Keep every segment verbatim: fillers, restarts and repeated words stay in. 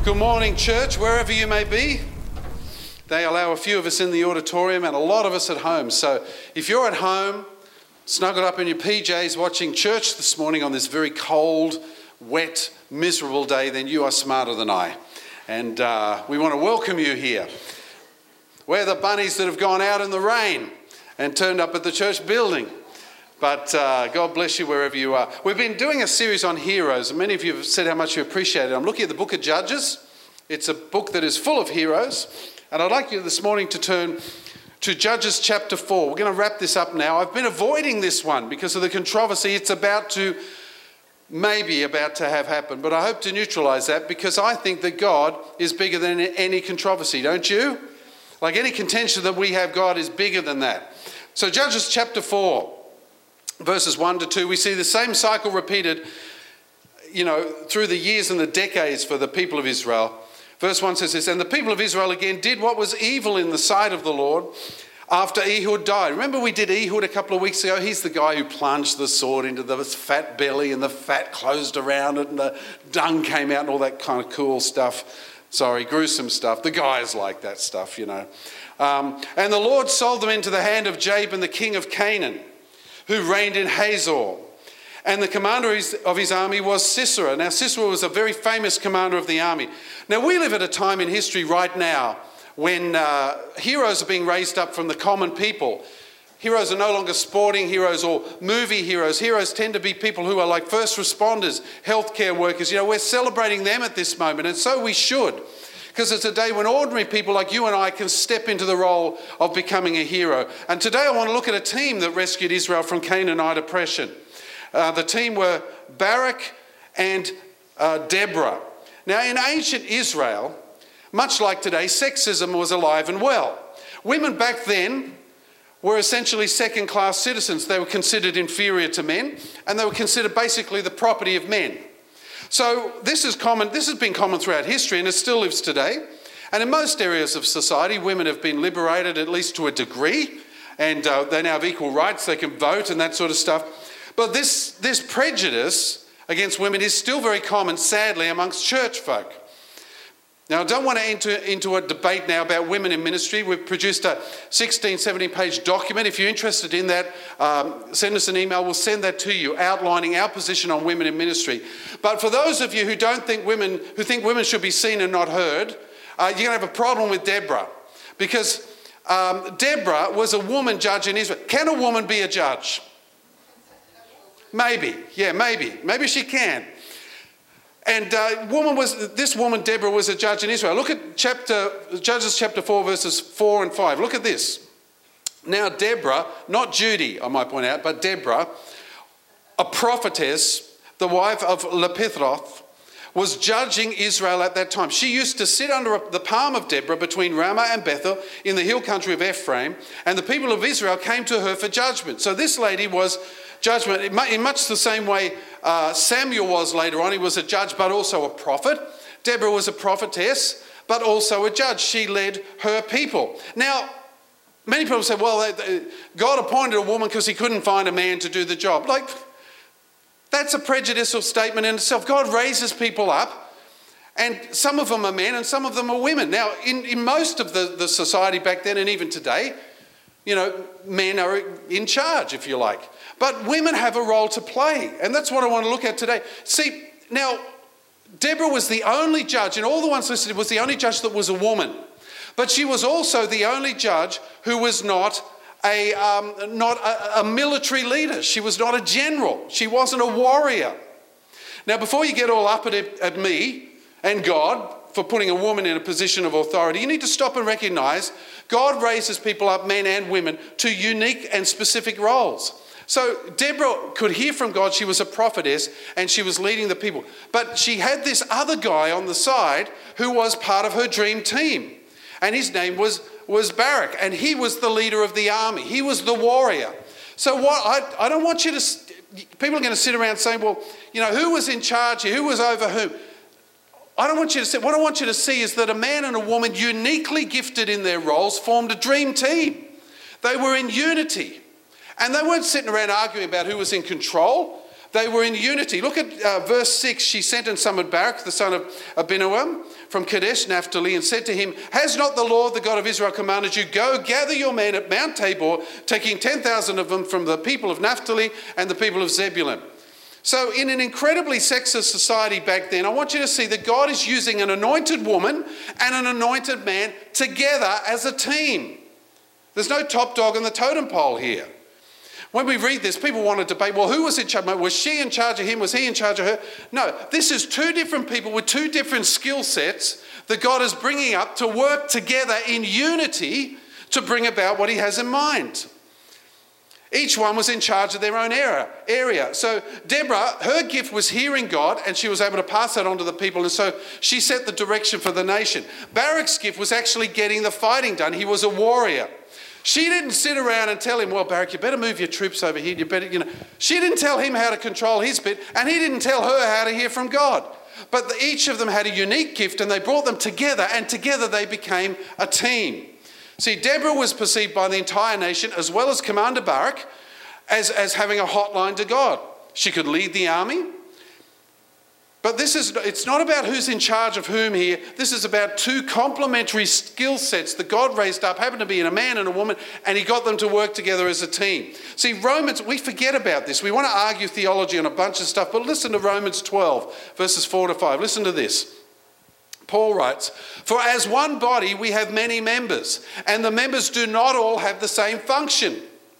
Good morning, church, wherever you may be. They allow a few of us in the auditorium and a lot of us at home. So if you're at home, snuggled up in your P Js watching church this morning on this very cold, wet, miserable day, then you are smarter than I. And uh, we want to welcome you here. We're the bunnies that have gone out in the rain and turned up at the church building. But uh, God bless you wherever you are. We've been doing a series on heroes, and many of you have said how much you appreciate it. I'm looking at the book of Judges. It's a book that is full of heroes. And I'd like you this morning to turn to Judges chapter four. We're going to wrap this up now. I've been avoiding this one because of the controversy it's about to, maybe about to have happen. But I hope to neutralise that because I think that God is bigger than any controversy, don't you? Like any contention that we have, God is bigger than that. So Judges chapter four. Verses one to two, we see the same cycle repeated, you know, through the years and the decades for the people of Israel. Verse one says this, and the people of Israel again did what was evil in the sight of the Lord after Ehud died. Remember we did Ehud a couple of weeks ago? He's the guy who plunged the sword into the fat belly and the fat closed around it and the dung came out and all that kind of cool stuff. Sorry, gruesome stuff. The guys like that stuff, you know. Um, and the Lord sold them into the hand of Jabin, the king of Canaan, who reigned in Hazor. And the commander of his, of his army was Sisera. Now, Sisera was a very famous commander of the army. Now, we live at a time in history right now when uh, heroes are being raised up from the common people. Heroes are no longer sporting heroes or movie heroes. Heroes tend to be people who are like first responders, healthcare workers. You know, we're celebrating them at this moment, and so we should. Because it's a day when ordinary people like you and I can step into the role of becoming a hero. And today I want to look at a team that rescued Israel from Canaanite oppression. Uh, the team were Barak and uh, Deborah. Now in ancient Israel, much like today, sexism was alive and well. Women back then were essentially second-class citizens. They were considered inferior to men, and they were considered basically the property of men. So this is common. This has been common throughout history and it still lives today. And in most areas of society, women have been liberated at least to a degree, and uh, they now have equal rights. They can vote and that sort of stuff. But this, this prejudice against women is still very common, sadly, amongst church folk. Now, I don't want to enter into a debate now about women in ministry. We've produced a sixteen, seventeen page document. If you're interested in that, um, send us an email. We'll send that to you, outlining our position on women in ministry. But for those of you who don't think women, who think women should be seen and not heard, uh, you're going to have a problem with Deborah. Because um, Deborah was a woman judge in Israel. Can a woman be a judge? Maybe. Yeah, maybe. Maybe she can. And uh, woman was this woman, Deborah, was a judge in Israel. Look at chapter Judges chapter four, verses four and five. Look at this. Now Deborah, not Judy, I might point out, but Deborah, a prophetess, the wife of Lapithroth, was judging Israel at that time. She used to sit under the palm of Deborah between Ramah and Bethel in the hill country of Ephraim, and the people of Israel came to her for judgment. So this lady was judgment in much the same way uh, Samuel was later on. He was a judge but also a prophet. Deborah was a prophetess but also a judge. She led her people. Now, many people say, well, they, they, God appointed a woman because he couldn't find a man to do the job. Like, that's a prejudicial statement in itself. God raises people up, and some of them are men and some of them are women. Now, in, in most of the, the society back then and even today, you know, men are in charge, if you like. But women have a role to play, and that's what I want to look at today. See, now, Deborah was the only judge, and all the ones listed was the only judge that was a woman. But she was also the only judge who was not a, um, not a, a military leader. She was not a general. She wasn't a warrior. Now, before you get all up at, it, at me and God for putting a woman in a position of authority, you need to stop and recognise God raises people up, men and women, to unique and specific roles. So Deborah could hear from God. She was a prophetess and she was leading the people. But she had this other guy on the side who was part of her dream team. And his name was, was Barak. And he was the leader of the army. He was the warrior. So what I, I don't want you to... People are going to sit around saying, well, you know, who was in charge here? Who was over whom? I don't want you to see... What I want you to see is that a man and a woman uniquely gifted in their roles formed a dream team. They were in unity. And they weren't sitting around arguing about who was in control. They were in unity. Look at uh, verse six. She sent and summoned Barak, the son of Abinoam, from Kadesh Naphtali and said to him, has not the Lord, the God of Israel, commanded you, go gather your men at Mount Tabor, taking ten thousand of them from the people of Naphtali and the people of Zebulun. So in an incredibly sexist society back then, I want you to see that God is using an anointed woman and an anointed man together as a team. There's no top dog on the totem pole here. When we read this, people want to debate, well, who was in charge? Was she in charge of him? Was he in charge of her? No, this is two different people with two different skill sets that God is bringing up to work together in unity to bring about what he has in mind. Each one was in charge of their own area. So Deborah, her gift was hearing God, and she was able to pass that on to the people. And so she set the direction for the nation. Barak's gift was actually getting the fighting done. He was a warrior. She didn't sit around and tell him, well, Barak, you better move your troops over here. You better, you know. She didn't tell him how to control his bit, and he didn't tell her how to hear from God. But the, each of them had a unique gift, and they brought them together, and together they became a team. See, Deborah was perceived by the entire nation, as well as Commander Barak, as, as having a hotline to God. She could lead the army. But this is, it's not about who's in charge of whom here. This is about two complementary skill sets that God raised up, happened to be in a man and a woman, and he got them to work together as a team. See, Romans, we forget about this. We want to argue theology on a bunch of stuff, but listen to Romans twelve, verses four to five. Listen to this. Paul writes, for as one body we have many members, and the members do not all have the same function.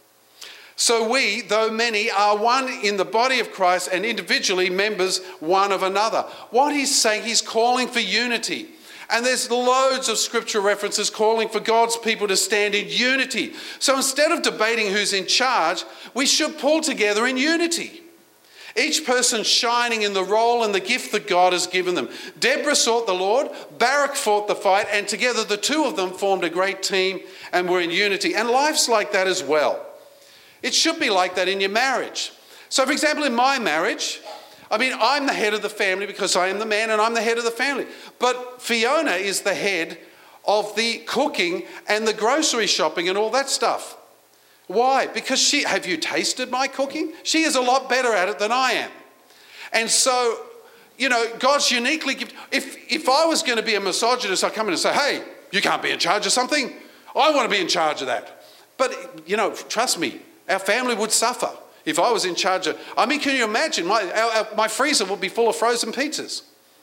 So we, though many, are one in the body of Christ and individually members one of another. What he's saying, he's calling for unity. And there's loads of scripture references calling for God's people to stand in unity. So instead of debating who's in charge, we should pull together in unity. Each person shining in the role and the gift that God has given them. Deborah sought the Lord, Barak fought the fight, and together the two of them formed a great team and were in unity. And life's like that as well. It should be like that in your marriage. So, for example, in my marriage, I mean, I'm the head of the family because I am the man and I'm the head of the family. But Fiona is the head of the cooking and the grocery shopping and all that stuff. Why? Because she, have you tasted my cooking? She is a lot better at it than I am. And so, you know, God's uniquely gifted. If, if I was going to be a misogynist, I'd come in and say, hey, you can't be in charge of something. I want to be in charge of that. But, you know, trust me, our family would suffer if I was in charge of... I mean, can you imagine? My, our, our, my freezer would be full of frozen pizzas.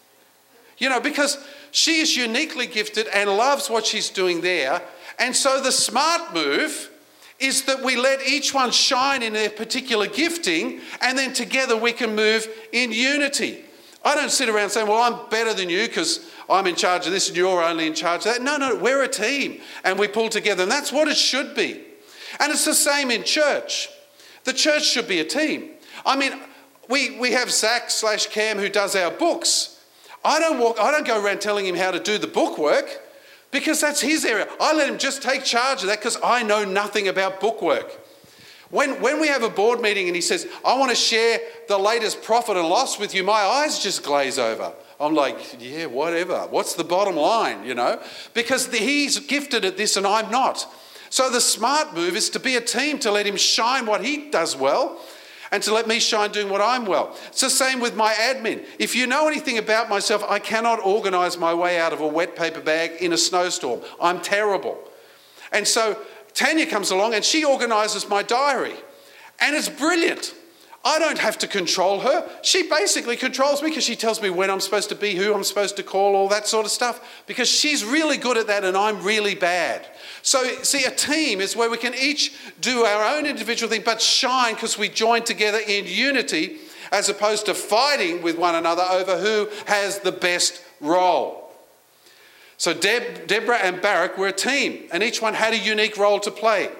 You know, because she is uniquely gifted and loves what she's doing there. And so the smart move is that we let each one shine in their particular gifting, and then together we can move in unity. I don't sit around saying, well, I'm better than you because I'm in charge of this and you're only in charge of that. No, no, we're a team and we pull together, and that's what it should be. And it's the same in church. The church should be a team. I mean, we, we have Zach slash Cam who does our books. I don't walk, I don't go around telling him how to do the book work because that's his area. I let him just take charge of that because I know nothing about book work. When, when we have a board meeting and he says, I want to share the latest profit and loss with you, my eyes just glaze over. I'm like, yeah, whatever. What's the bottom line, you know? Because the, he's gifted at this and I'm not. So the smart move is to be a team, to let him shine what he does well and to let me shine doing what I'm well. It's the same with my admin. If you know anything about myself, I cannot organise my way out of a wet paper bag in a snowstorm. I'm terrible. And so Tanya comes along and she organises my diary. And it's brilliant. I don't have to control her. She basically controls me because she tells me when I'm supposed to be, who I'm supposed to call, all that sort of stuff. Because she's really good at that and I'm really bad. So, see, a team is where we can each do our own individual thing but shine because we join together in unity as opposed to fighting with one another over who has the best role. So Deb, Deborah and Barak were a team and each one had a unique role to play.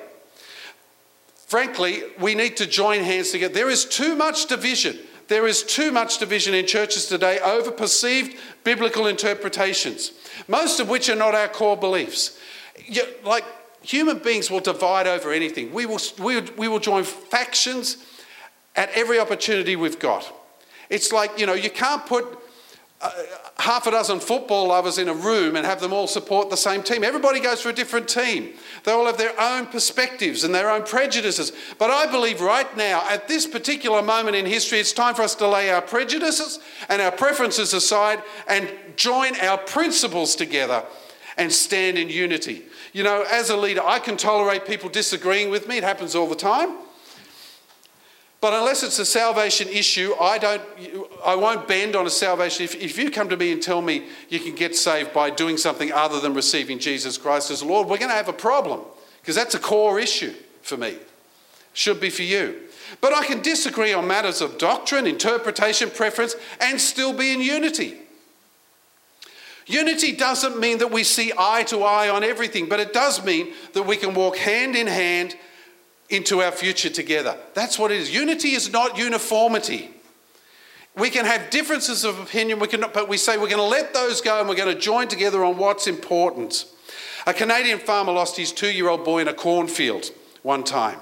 Frankly, we need to join hands together. There is too much division. There is too much division in churches today over perceived biblical interpretations, most of which are not our core beliefs. You, like, human beings will divide over anything. We will, we, we will join factions at every opportunity we've got. It's like, you know, you can't put uh, half a dozen football lovers in a room and have them all support the same team. Everybody goes for a different team. They all have their own perspectives and their own prejudices. But I believe right now, at this particular moment in history, it's time for us to lay our prejudices and our preferences aside and join our principles together and stand in unity. You know, as a leader, I can tolerate people disagreeing with me. It happens all the time. But unless it's a salvation issue, I don't, I won't bend on a salvation. If, if you come to me and tell me you can get saved by doing something other than receiving Jesus Christ as Lord, we're going to have a problem, because that's a core issue for me. Should be for you. But I can disagree on matters of doctrine, interpretation, preference, and still be in unity. Unity doesn't mean that we see eye to eye on everything, but it does mean that we can walk hand in hand into our future together. That's what it is. Unity is not uniformity. We can have differences of opinion, we can, but we say we're going to let those go and we're going to join together on what's important. A Canadian farmer lost his two-year-old boy in a cornfield one time.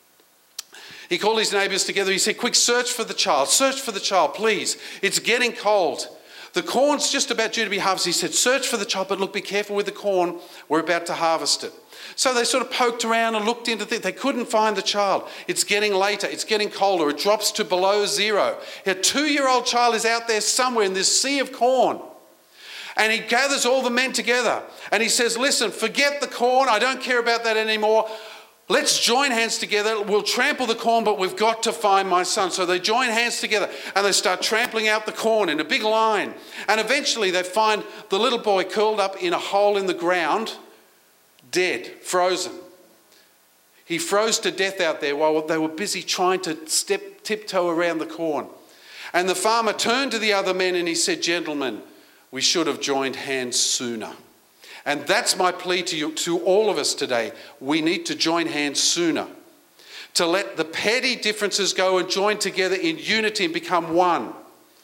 He called his neighbours together. He said, quick, search for the child. Search for the child, please. It's getting cold. The corn's just about due to be harvested. He said, search for the child, but look, be careful with the corn. We're about to harvest it. So they sort of poked around and looked into things. They couldn't find the child. It's getting later. It's getting colder. It drops to below zero. A two-year-old child is out there somewhere in this sea of corn. And he gathers all the men together. And he says, listen, forget the corn. I don't care about that anymore. Let's join hands together. We'll trample the corn, but we've got to find my son. So they join hands together and they start trampling out the corn in a big line. And eventually they find the little boy curled up in a hole in the ground, dead, frozen. He froze to death out there while they were busy trying to step tiptoe around the corn. And the farmer turned to the other men and he said, gentlemen, we should have joined hands sooner. And that's my plea to you, to all of us today. We need to join hands sooner, to let the petty differences go and join together in unity and become one.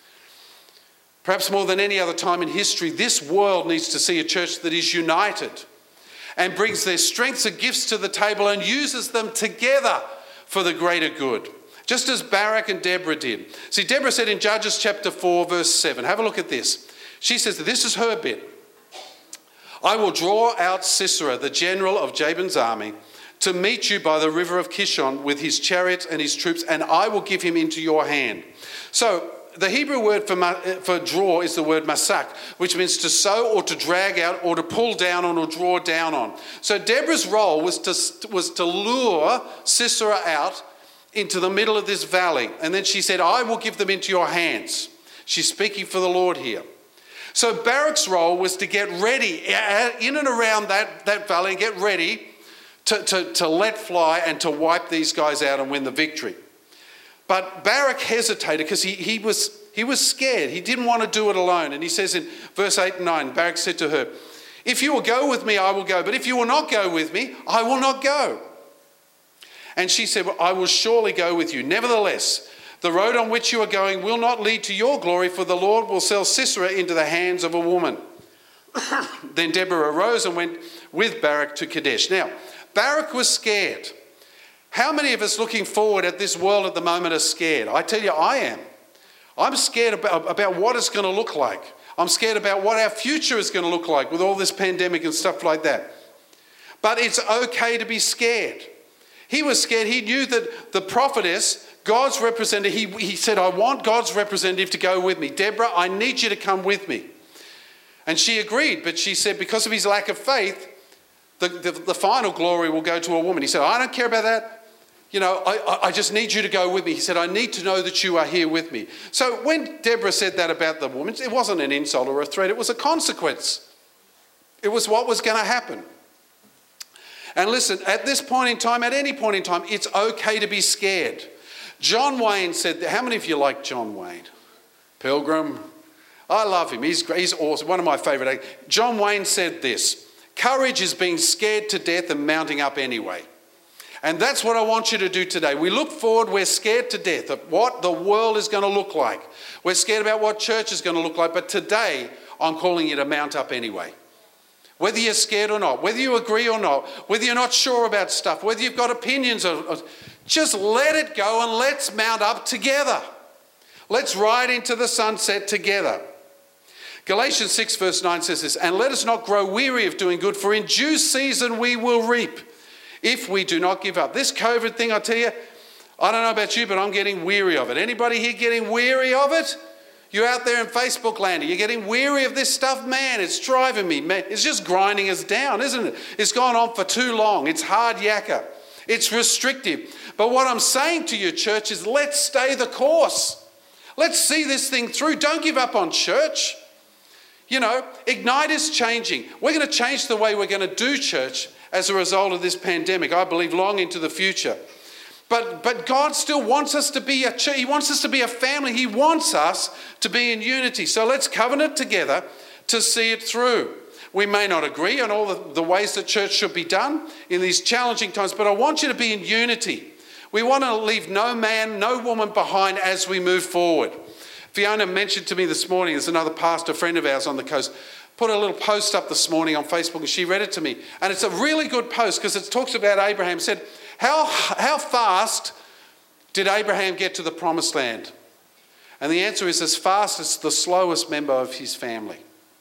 Perhaps more than any other time in history, this world needs to see a church that is united and brings their strengths and gifts to the table and uses them together for the greater good. Just as Barak and Deborah did. See, Deborah said in Judges chapter four, verse seven, have a look at this. She says, this is her bit. I will draw out Sisera, the general of Jabin's army, to meet you by the river of Kishon with his chariots and his troops, and I will give him into your hand. So the Hebrew word for, for draw is the word masak, which means to sow or to drag out or to pull down on or draw down on. So Deborah's role was to, was to lure Sisera out into the middle of this valley. And then she said, I will give them into your hands. She's speaking for the Lord here. So Barak's role was to get ready in and around that, that valley and get ready to, to, to let fly and to wipe these guys out and win the victory. But Barak hesitated because he, he, was, he was scared. He didn't want to do it alone. And he says in verse eight and nine, Barak said to her, if you will go with me, I will go. But if you will not go with me, I will not go. And she said, well, I will surely go with you. Nevertheless, the road on which you are going will not lead to your glory, for the Lord will sell Sisera into the hands of a woman. Then Deborah arose and went with Barak to Kadesh. Now, Barak was scared. How many of us looking forward at this world at the moment are scared? I tell you, I am. I'm scared about, about what it's going to look like. I'm scared about what our future is going to look like with all this pandemic and stuff like that. But it's okay to be scared. He was scared. He knew that the prophetess, God's representative, he, he said, I want God's representative to go with me. Deborah, I need you to come with me. And she agreed, but she said because of his lack of faith, the, the, the final glory will go to a woman. He said, I don't care about that. You know, I, I just need you to go with me. He said, I need to know that you are here with me. So when Deborah said that about the woman, it wasn't an insult or a threat. It was a consequence. It was what was going to happen. And listen, at this point in time, at any point in time, it's okay to be scared. John Wayne said, how many of you like John Wayne? Pilgrim. I love him. He's great. He's awesome. One of my favourite. John Wayne said this, courage is being scared to death and mounting up anyway. And that's what I want you to do today. We look forward, we're scared to death of what the world is going to look like. We're scared about what church is going to look like. But today, I'm calling you to mount up anyway. Whether you're scared or not, whether you agree or not, whether you're not sure about stuff, whether you've got opinions, or, or, just let it go and let's mount up together. Let's ride into the sunset together. Galatians six verse nine says this, and let us not grow weary of doing good, for in due season we will reap if we do not give up. This COVID thing, I tell you, I don't know about you, but I'm getting weary of it. Anybody here getting weary of it? You're out there in Facebook land, you're getting weary of this stuff? Man, it's driving me. Man, it's just grinding us down, isn't it? It's gone on for too long. It's hard yakka. It's restrictive. But what I'm saying to you, church, is let's stay the course. Let's see this thing through. Don't give up on church. You know, Ignite is changing. We're going to change the way we're going to do church as a result of this pandemic, I believe, long into the future. But, but God still wants us to be a church. He wants us to be a family. He wants us to be in unity. So let's covenant together to see it through. We may not agree on all the, the ways that church should be done in these challenging times, but I want you to be in unity. We want to leave no man, no woman behind as we move forward. Fiona mentioned to me this morning, there's another pastor friend of ours on the coast, put a little post up this morning on Facebook and she read it to me. And it's a really good post because it talks about Abraham. It said, how, how fast did Abraham get to the promised land? And the answer is as fast as the slowest member of his family.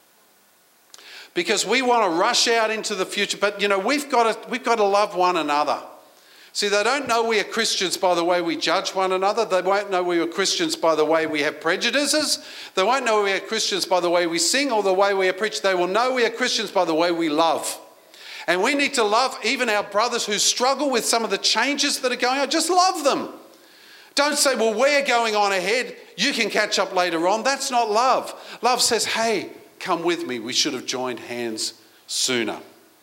Because we want to rush out into the future, but you know, we've got to, we've got to love one another. See, they don't know we are Christians by the way we judge one another. They won't know we are Christians by the way we have prejudices. They won't know we are Christians by the way we sing or the way we are preached. They will know we are Christians by the way we love. And we need to love even our brothers who struggle with some of the changes that are going on. Just love them. Don't say, well, we're going on ahead. You can catch up later on. That's not love. Love says, hey, come with me. We should have joined hands sooner.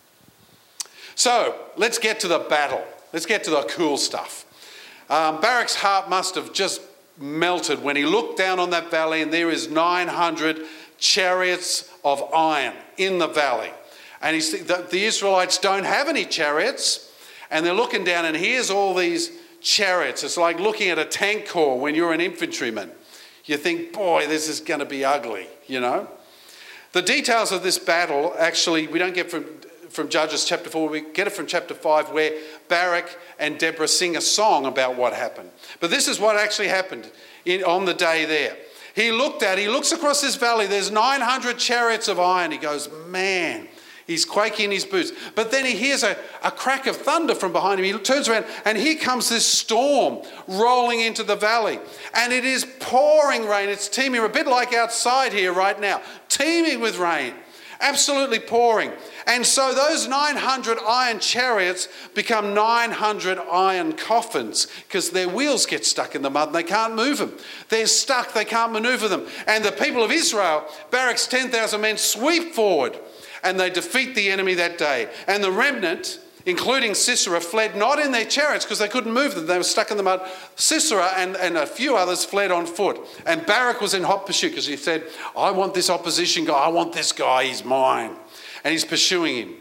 So let's get to the battle. Let's get to the cool stuff. Um, Barak's heart must have just melted when he looked down on that valley and there is nine hundred chariots of iron in the valley. And he's, the, the Israelites don't have any chariots and they're looking down and here's all these chariots. It's like looking at a tank corps when you're an infantryman. You think, boy, this is going to be ugly, you know. The details of this battle, actually, we don't get from, from Judges chapter four. We get it from chapter five where Barak and Deborah sing a song about what happened. But this is what actually happened in, on the day there. He looked at, he looks across this valley. There's nine hundred chariots of iron. He goes, man. He's quaking in his boots. But then he hears a, a crack of thunder from behind him. He turns around and here comes this storm rolling into the valley. And it is pouring rain. It's teeming, a bit like outside here right now. Teeming with rain. Absolutely pouring. And so those nine hundred iron chariots become nine hundred iron coffins because their wheels get stuck in the mud and they can't move them. They're stuck. They can't maneuver them. And the people of Israel, Barak's ten thousand men, sweep forward. And they defeat the enemy that day. And the remnant, including Sisera, fled not in their chariots because they couldn't move them. They were stuck in the mud. Sisera and, and a few others fled on foot. And Barak was in hot pursuit because he said, I want this opposition guy. I want this guy. He's mine. And he's pursuing him.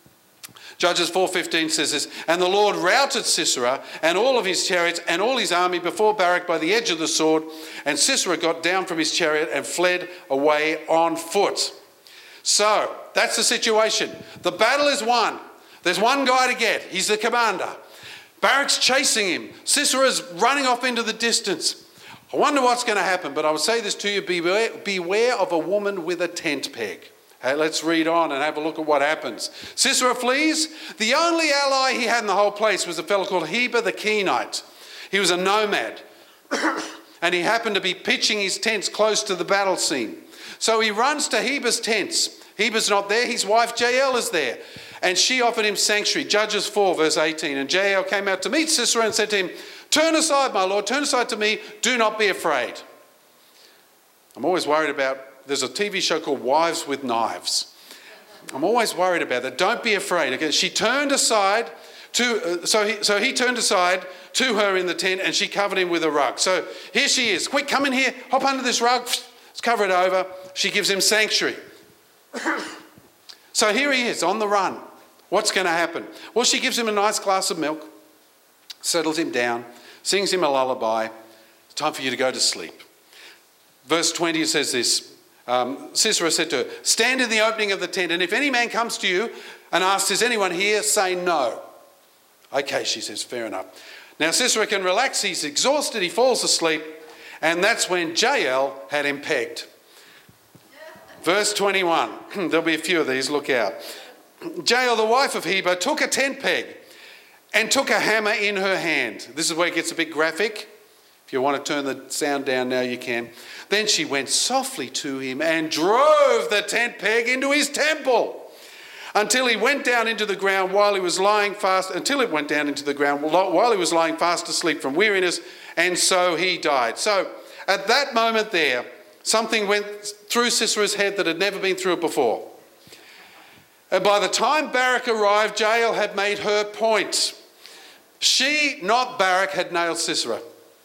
Judges four fifteen says this, and the Lord routed Sisera and all of his chariots and all his army before Barak by the edge of the sword. And Sisera got down from his chariot and fled away on foot. So, that's the situation. The battle is won. There's one guy to get. He's the commander. Barak's chasing him. Sisera's running off into the distance. I wonder what's going to happen, but I will say this to you, beware, beware of a woman with a tent peg. Hey, let's read on and have a look at what happens. Sisera flees. The only ally he had in the whole place was a fellow called Heber the Kenite. He was a nomad, and he happened to be pitching his tents close to the battle scene. So he runs to Heber's tents. Heber's not there. His wife Jael is there. And she offered him sanctuary. Judges four verse eighteen. And Jael came out to meet Sisera and said to him, turn aside, my lord. Turn aside to me. Do not be afraid. I'm always worried about, there's a T V show called Wives with Knives. I'm always worried about that. Don't be afraid. Okay? She turned aside. To, uh, so, he, so he turned aside to her in the tent and she covered him with a rug. So here she is. Quick, come in here. Hop under this rug. Let's cover it over. She gives him sanctuary. So here he is on the run. What's going to happen? Well, she gives him a nice glass of milk, settles him down, sings him a lullaby. It's time for you to go to sleep. Verse twenty says this. Um, Sisera said to her, stand in the opening of the tent, and if any man comes to you and asks, is anyone here? Say no. Okay, she says, fair enough. Now Sisera can relax. He's exhausted. He falls asleep. And that's when Jael had him pegged. Verse twenty-one. There'll be a few of these, look out. Jael, the wife of Heber, took a tent peg and took a hammer in her hand. This is where it gets a bit graphic. If you want to turn the sound down now, you can. Then she went softly to him and drove the tent peg into his temple until he went down into the ground while he was lying fast, until it went down into the ground while he was lying fast asleep from weariness, and so he died. So at that moment there, something went through Sisera's head that had never been through it before. And by the time Barak arrived, Jael had made her point. She, not Barak, had nailed Sisera.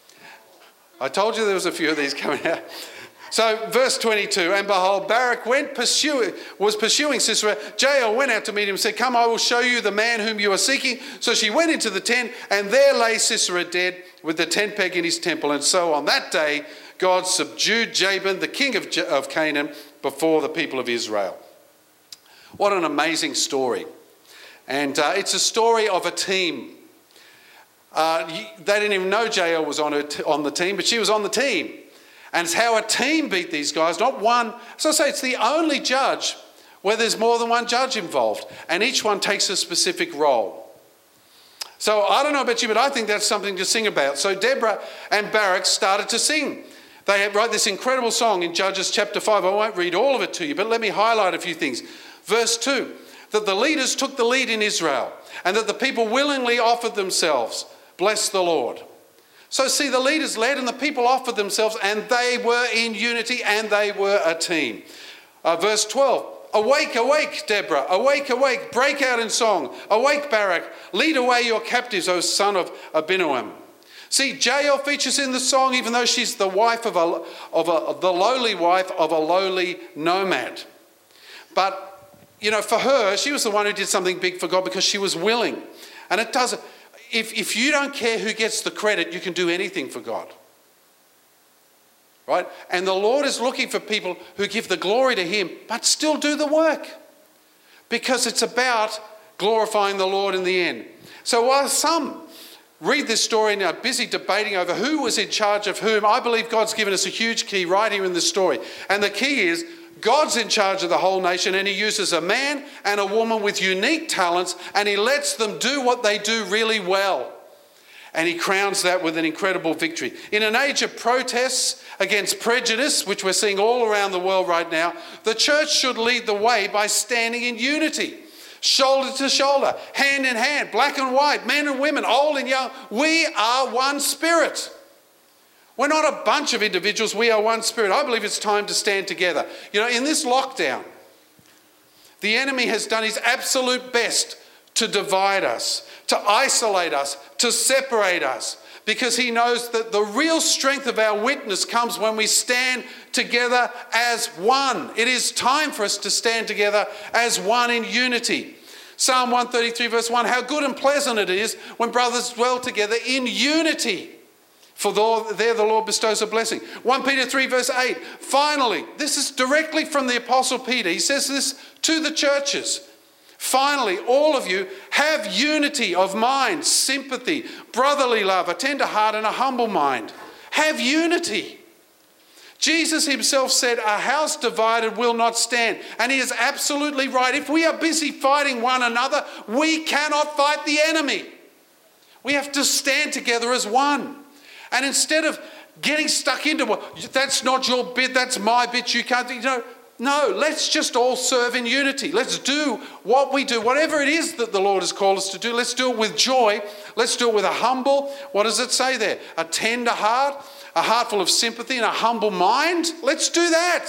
I told you there was a few of these coming out. So verse twenty-two, and behold, Barak went pursuing, was pursuing Sisera. Jael went out to meet him and said, come, I will show you the man whom you are seeking. So she went into the tent, and there lay Sisera dead with the tent peg in his temple. And so on that day, God subdued Jabin, the king of, of Canaan, before the people of Israel. What an amazing story. And uh, it's a story of a team. Uh, they didn't even know Jael was on, her t- on the team, but she was on the team. And it's how a team beat these guys, not one. So I say it's the only judge where there's more than one judge involved. And each one takes a specific role. So I don't know about you, but I think that's something to sing about. So Deborah and Barak started to sing. They wrote this incredible song in Judges chapter five. I won't read all of it to you, but let me highlight a few things. Verse two, that the leaders took the lead in Israel and that the people willingly offered themselves. Bless the Lord. So see, the leaders led and the people offered themselves, and they were in unity and they were a team. Uh, verse twelve, awake, awake, Deborah, awake, awake, break out in song. Awake, Barak, lead away your captives, O son of Abinoam. See, Jael features in the song even though she's the wife of a, of a, the lowly wife of a lowly nomad. But, you know, for her, she was the one who did something big for God because she was willing. And it doesn't... If, if you don't care who gets the credit, you can do anything for God. Right? And the Lord is looking for people who give the glory to him, but still do the work. Because it's about glorifying the Lord in the end. So while some read this story and are busy debating over who was in charge of whom, I believe God's given us a huge key right here in this story. And the key is, God's in charge of the whole nation, and he uses a man and a woman with unique talents, and he lets them do what they do really well. And he crowns that with an incredible victory. In an age of protests against prejudice, which we're seeing all around the world right now, the church should lead the way by standing in unity, shoulder to shoulder, hand in hand, black and white, men and women, old and young. We are one spirit. We're not a bunch of individuals, we are one spirit. I believe it's time to stand together. You know, in this lockdown, the enemy has done his absolute best to divide us, to isolate us, to separate us, because he knows that the real strength of our witness comes when we stand together as one. It is time for us to stand together as one in unity. Psalm one thirty-three verse one, how good and pleasant it is when brothers dwell together in unity. For there the Lord bestows a blessing. First Peter three verse eight. Finally, this is directly from the Apostle Peter. He says this to the churches. Finally, all of you have unity of mind, sympathy, brotherly love, a tender heart and a humble mind. Have unity. Jesus himself said, a house divided will not stand. And he is absolutely right. If we are busy fighting one another, we cannot fight the enemy. We have to stand together as one. And instead of getting stuck into, well, that's not your bit, that's my bit, you can't, you know, no, let's just all serve in unity. Let's do what we do, whatever it is that the Lord has called us to do, let's do it with joy. Let's do it with a humble, what does it say there? A tender heart, a heart full of sympathy and a humble mind. Let's do that.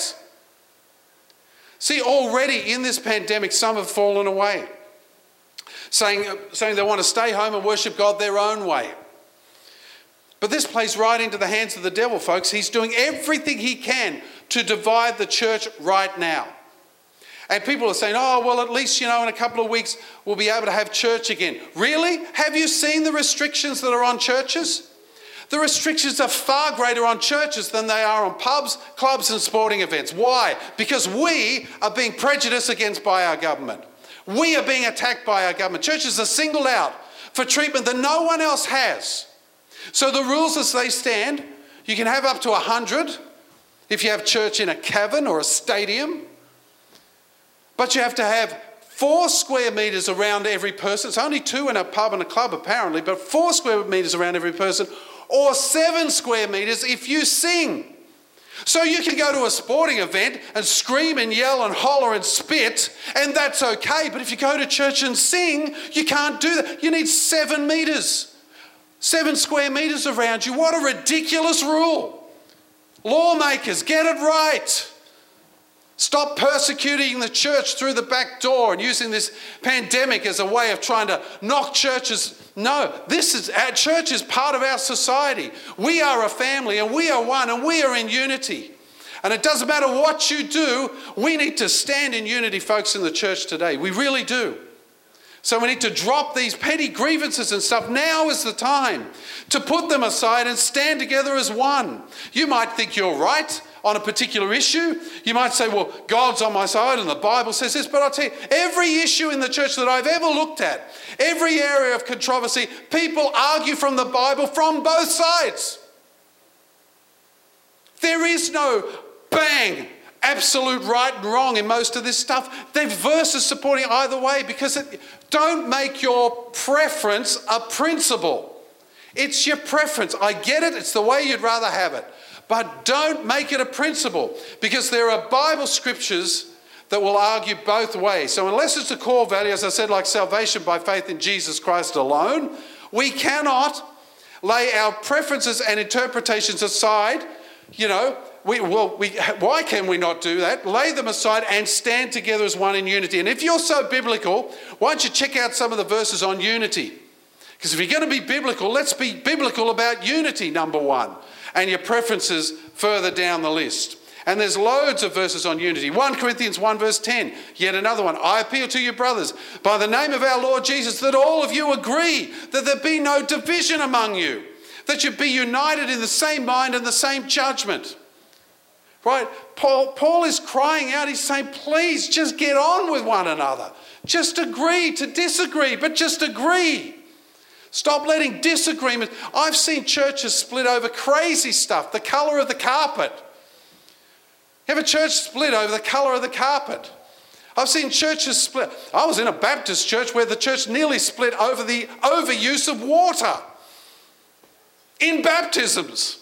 See, already in this pandemic, some have fallen away, saying, saying they want to stay home and worship God their own way. But this plays right into the hands of the devil, folks. He's doing everything he can to divide the church right now. And people are saying, oh, well, at least, you know, in a couple of weeks, we'll be able to have church again. Really? Have you seen the restrictions that are on churches? The restrictions are far greater on churches than they are on pubs, clubs and sporting events. Why? Because we are being prejudiced against by our government. We are being attacked by our government. Churches are singled out for treatment that no one else has. So the rules as they stand, you can have up to one hundred if you have church in a cavern or a stadium, But you have to have four square metres around every person. It's only two in a pub and a club apparently, but four square metres around every person, or seven square metres if you sing. So you can go to a sporting event and scream and yell and holler and spit, and that's okay. But if you go to church and sing, you can't do that. You need seven metres, seven square metres around you. What a ridiculous rule. Lawmakers, get it right. Stop persecuting the church through the back door and using this pandemic as a way of trying to knock churches. No, this is our church is part of our society. We are a family and we are one and we are in unity. And it doesn't matter what you do, we need to stand in unity, folks, in the church today. We really do. So we need to drop these petty grievances and stuff. Now is the time to put them aside and stand together as one. You might think you're right on a particular issue. You might say, well, God's on my side and the Bible says this. But I'll tell you, every issue in the church that I've ever looked at, every area of controversy, people argue from the Bible from both sides. There is no bang, absolute right and wrong in most of this stuff. There's verses supporting either way, because it, don't make your preference a principle. It's your preference. I get it. It's the way you'd rather have it. But don't make it a principle, because there are Bible scriptures that will argue both ways. So unless it's a core value, as I said, like salvation by faith in Jesus Christ alone, we cannot lay our preferences and interpretations aside. You know, we, well, we, why can we not do that? Lay them aside and stand together as one in unity. And if you're so biblical, why don't you check out some of the verses on unity? Because if you're going to be biblical, let's be biblical about unity, number one. And your preferences further down the list. And there's loads of verses on unity. First Corinthians one verse ten, yet another one. I appeal to you, brothers, by the name of our Lord Jesus, that all of you agree, that there be no division among you, that you be united in the same mind and the same judgment. Right? Paul, Paul is crying out. He's saying, please just get on with one another. Just agree to disagree, but just agree. Stop letting disagreement. I've seen churches split over crazy stuff. The colour of the carpet. Have a church split over the colour of the carpet. I've seen churches split. I was in a Baptist church where the church nearly split over the overuse of water in baptisms.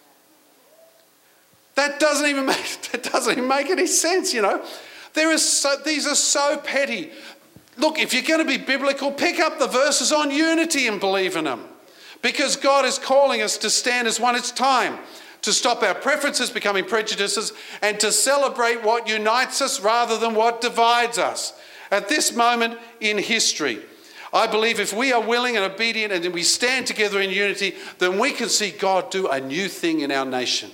That doesn't even make, that doesn't even make any sense, you know. There is so, these are so petty. Look, if you're going to be biblical, pick up the verses on unity and believe in them. Because God is calling us to stand as one. It's time to stop our preferences becoming prejudices and to celebrate what unites us rather than what divides us. At this moment in history, I believe if we are willing and obedient and we stand together in unity, then we can see God do a new thing in our nation.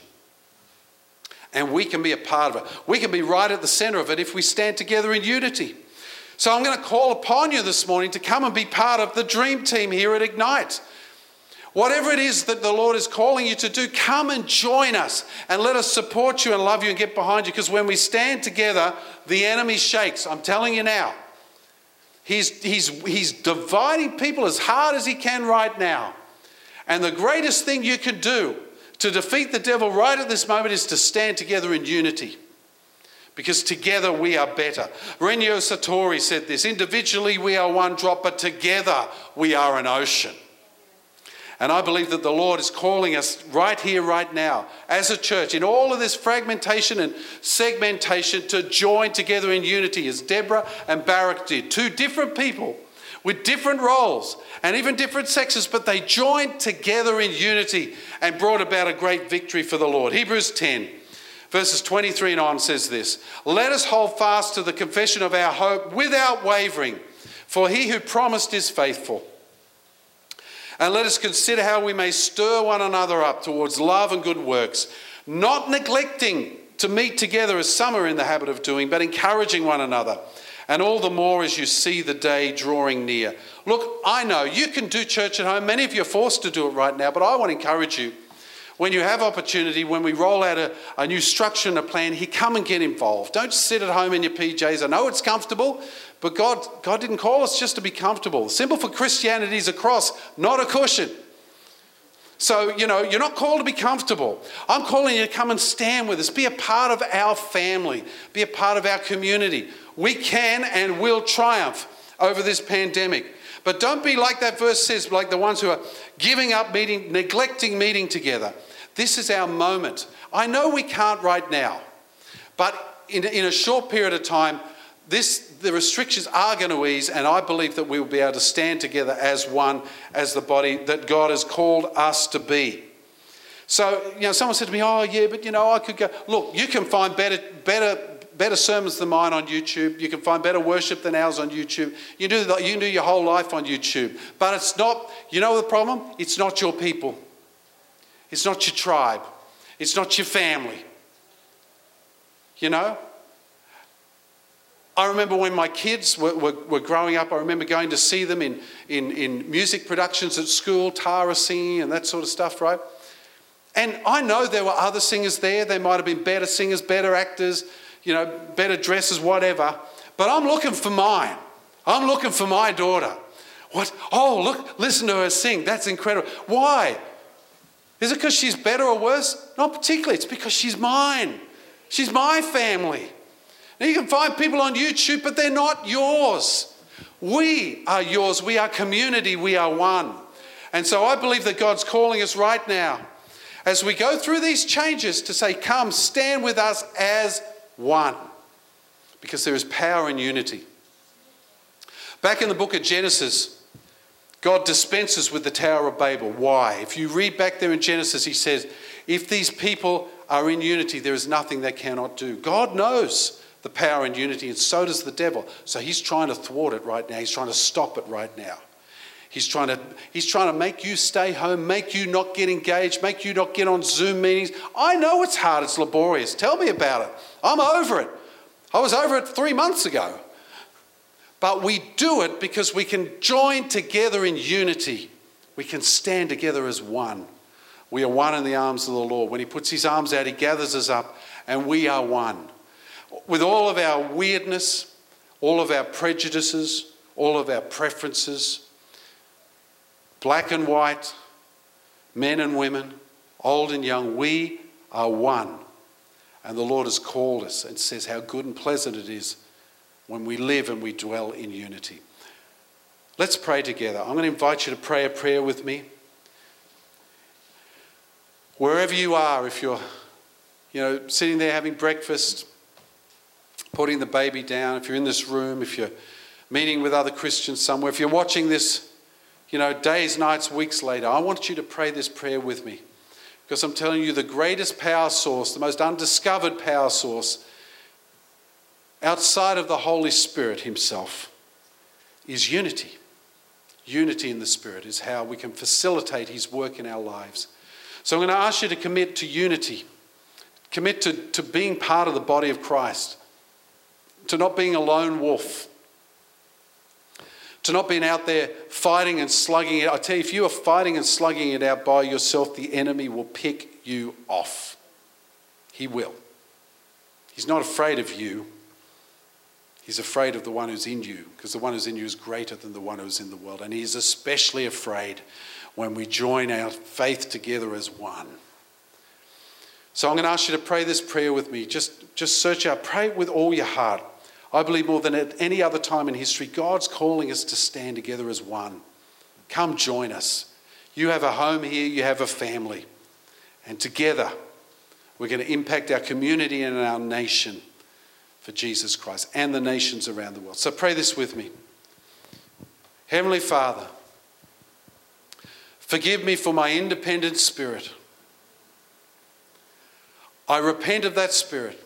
And we can be a part of it. We can be right at the centre of it if we stand together in unity. So I'm going to call upon you this morning to come and be part of the dream team here at Ignite. Whatever it is that the Lord is calling you to do, come and join us and let us support you and love you and get behind you, because when we stand together, the enemy shakes. I'm telling you now. He's, he's, he's dividing people as hard as he can right now. And the greatest thing you can do to defeat the devil right at this moment is to stand together in unity. Because together we are better. Renyo Satori said this, individually we are one drop, but together we are an ocean. And I believe that the Lord is calling us right here, right now, as a church, in all of this fragmentation and segmentation, to join together in unity, as Deborah and Barak did. Two different people with different roles and even different sexes, but they joined together in unity and brought about a great victory for the Lord. Hebrews ten. Verses twenty-three and on says this, let us hold fast to the confession of our hope without wavering, for he who promised is faithful. And let us consider how we may stir one another up towards love and good works, not neglecting to meet together as some are in the habit of doing, but encouraging one another. And all the more as you see the day drawing near. Look, I know you can do church at home. Many of you are forced to do it right now, but I want to encourage you. When you have opportunity, when we roll out a, a new structure and a plan, here, come and get involved. Don't sit at home in your P Js. I know it's comfortable, but God, God didn't call us just to be comfortable. The symbol for Christianity is a cross, not a cushion. So, you know, you're not called to be comfortable. I'm calling you to come and stand with us. Be a part of our family. Be a part of our community. We can and will triumph over this pandemic. But don't be like that verse says, like the ones who are giving up meeting, neglecting meeting together. This is our moment. I know we can't right now, but in, in a short period of time, this the restrictions are going to ease, and I believe that we will be able to stand together as one, as the body that God has called us to be. So, you know, someone said to me, oh, yeah, but, you know, I could go. Look, you can find better, better, better sermons than mine on YouTube. You can find better worship than ours on YouTube. You do, you can do your whole life on YouTube. But it's not, you know the problem? It's not your people. It's not your tribe. It's not your family. You know? I remember when my kids were, were, were growing up, I remember going to see them in, in, in music productions at school, Tara singing and that sort of stuff, right? And I know there were other singers there. They might have been better singers, better actors, you know, better dressers, whatever. But I'm looking for mine. I'm looking for my daughter. What? Oh, look, listen to her sing. That's incredible. Why? Is it because she's better or worse? Not particularly. It's because she's mine. She's my family. Now, you can find people on YouTube, but they're not yours. We are yours. We are community. We are one. And so I believe that God's calling us right now, as we go through these changes, to say, come, stand with us as one. Because there is power in unity. Back in the book of Genesis, God dispenses with the Tower of Babel. Why? If you read back there in Genesis, he says, if these people are in unity, there is nothing they cannot do. God knows the power and unity, and so does the devil. So he's trying to thwart it right now. He's trying to stop it right now. He's trying to, he's trying to make you stay home, make you not get engaged, make you not get on Zoom meetings. I know it's hard, it's laborious. Tell me about it. I'm over it. I was over it three months ago. But we do it because we can join together in unity. We can stand together as one. We are one in the arms of the Lord. When he puts his arms out, he gathers us up, and we are one. With all of our weirdness, all of our prejudices, all of our preferences, black and white, men and women, old and young, we are one. And the Lord has called us and says how good and pleasant it is when we live and we dwell in unity. Let's pray together. I'm going to invite you to pray a prayer with me. Wherever you are, if you're, you know, sitting there having breakfast, putting the baby down, if you're in this room, if you're meeting with other Christians somewhere, if you're watching this, you know, days, nights, weeks later, I want you to pray this prayer with me. Because I'm telling you, the greatest power source, the most undiscovered power source, outside of the Holy Spirit himself, is unity. Unity in the Spirit is how we can facilitate his work in our lives. So I'm going to ask you to commit to unity. Commit to, to being part of the body of Christ. To not being a lone wolf. To not being out there fighting and slugging it. I tell you, if you are fighting and slugging it out by yourself, the enemy will pick you off. He will. He's not afraid of you. He's afraid of the one who's in you, because the one who's in you is greater than the one who's in the world. And he is especially afraid when we join our faith together as one. So I'm going to ask you to pray this prayer with me. Just, just search out. Pray with all your heart. I believe more than at any other time in history, God's calling us to stand together as one. Come join us. You have a home here. You have a family. And together, we're going to impact our community and our nation for Jesus Christ and the nations around the world. So pray this with me. Heavenly Father, forgive me for my independent spirit. I repent of that spirit,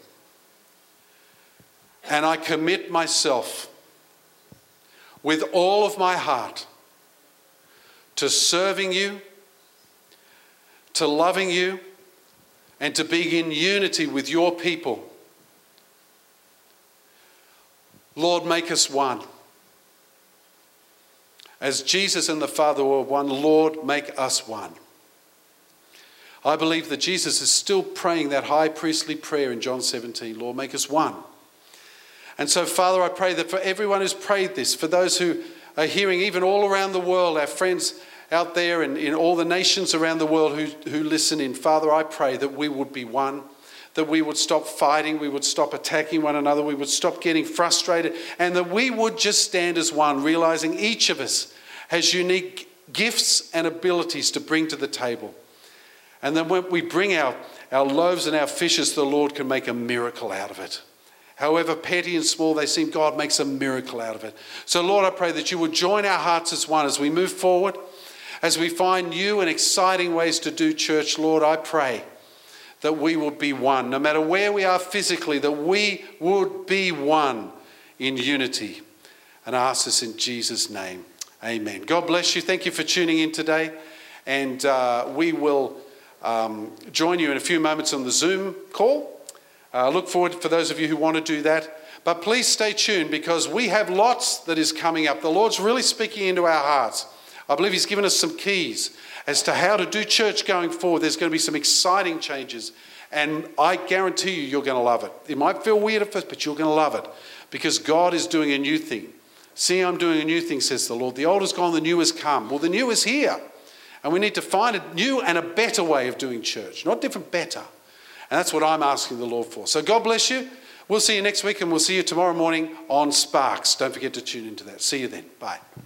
and I commit myself with all of my heart to serving you, to loving you, and to being in unity with your people. Lord, make us one. As Jesus and the Father were one, Lord, make us one. I believe that Jesus is still praying that high priestly prayer in John seventeen. Lord, make us one. And so, Father, I pray that for everyone who's prayed this, for those who are hearing even all around the world, our friends out there and in all the nations around the world who, who listen in. Father, I pray that we would be one, that we would stop fighting, we would stop attacking one another, we would stop getting frustrated, and that we would just stand as one, realizing each of us has unique gifts and abilities to bring to the table. And then when we bring our, our loaves and our fishes, the Lord can make a miracle out of it. However petty and small they seem, God makes a miracle out of it. So Lord, I pray that you would join our hearts as one as we move forward, as we find new and exciting ways to do church. Lord, I pray that we would be one. No matter where we are physically, that we would be one in unity. And I ask this in Jesus' name. Amen. God bless you. Thank you for tuning in today. And uh, we will um, join you in a few moments on the Zoom call. I uh, look forward for those of you who want to do that. But please stay tuned because we have lots that is coming up. The Lord's really speaking into our hearts. I believe he's given us some keys as to how to do church going forward. There's going to be some exciting changes. And I guarantee you, you're going to love it. It might feel weird at first, but you're going to love it because God is doing a new thing. See, I'm doing a new thing, says the Lord. The old is gone, the new has come. Well, the new is here. And we need to find a new and a better way of doing church. Not different, better. And that's what I'm asking the Lord for. So God bless you. We'll see you next week and we'll see you tomorrow morning on Sparks. Don't forget to tune into that. See you then. Bye.